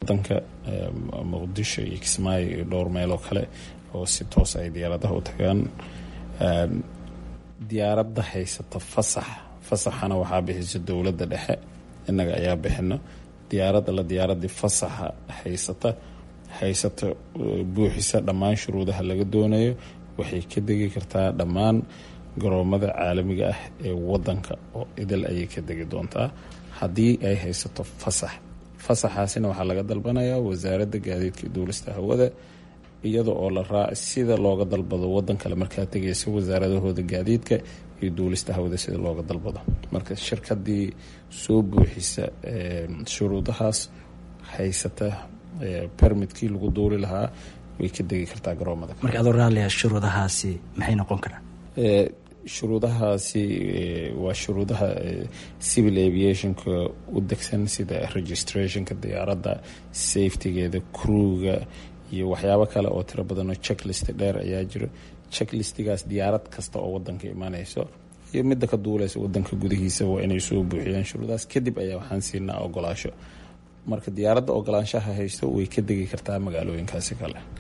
wadanka muqdisho iyo kismaayo iyo dhowr meeloo kale oo si toos ay diyaaradaha u tagaan. diyaaradda haysata fasaxana waxaa bixisa dowladda dhexe, innaga ayaa bixino. diyaaradii fasaxa haysata buuxisa dhammaan shuruudaha laga doonayo waxay ka degi kartaa dhammaan garoomada caalamiga ah ee wadanka oo idil ayay ka degi doontaa haddii ay haysato fasaxaasina waxaa laga dalbanayaa wasaaradda gaadiidka iyo duulista hawada, iyada oo la raaca sida looga dalbado wadan kale markaa tegaysa wasaaradahooda gaadiidka iyo duulista hawada sida looga dalbado. marka shirkadii soo buuxisa shuruudahaas haysata permitkii lagu duuli lahaa way ka degi kartaa garoomada. marka adoo raalliya shuruudahaasi maxay noqon karaan? shuruudahaasi waa shuruudaha civil aviationka u degsan, sida registrationka diyaaradda, safetygeeda, crewga iyo waxyaabo kale oo tiro badanoo checklist dheer ayaa jiro. checklistigaas diyaarad kasta oo wadanka imaanayso iyo midda ka duulaysa wadanka gudihiisa waa inay soo buuxiyaan shuruudahaas, kadib ayaa waxaan siinaa ogolaasho. marka diyaaradda ogolaanshaha haysto way ka degi kartaa magaalooyinkaasi kale.